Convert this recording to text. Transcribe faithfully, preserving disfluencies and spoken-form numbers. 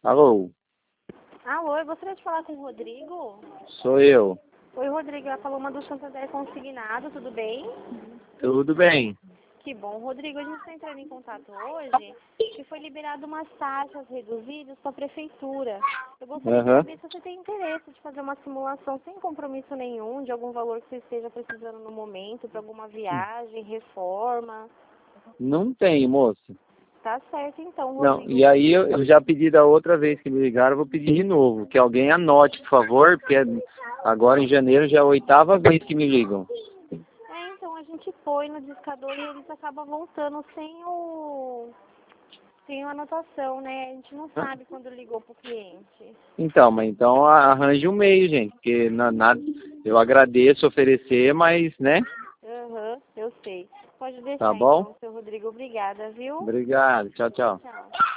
Alô? Alô, eu gostaria de falar com o Rodrigo. Sou eu. Oi, Rodrigo, é a Paloma do Santander Consignado, tudo bem? Tudo bem? Que bom. Rodrigo, a gente está entrando em contato hoje que foi liberado umas taxas reduzidas para a prefeitura. Eu gostaria Aham. de saber se você tem interesse de fazer uma simulação sem compromisso nenhum, de algum valor que você esteja precisando no momento, para alguma viagem, reforma. Não tem, moço. Tá certo, então, Não, Rodrigo. e aí eu, eu já pedi da outra vez que me ligaram, eu vou pedir de novo. Que alguém anote, por favor, porque agora em janeiro já é a oitava vez que me ligam. É, então a gente põe no discador e eles acabam voltando sem o... sem a anotação, né? A gente não sabe quando ligou pro cliente. Então, mas então arranje um meio, gente. Porque na, na, eu agradeço oferecer, mas, né? Aham, eu sei. Pode Tá deixar bom? então, seu Rodrigo. Obrigada, viu? Obrigado. Tchau, tchau. Tchau.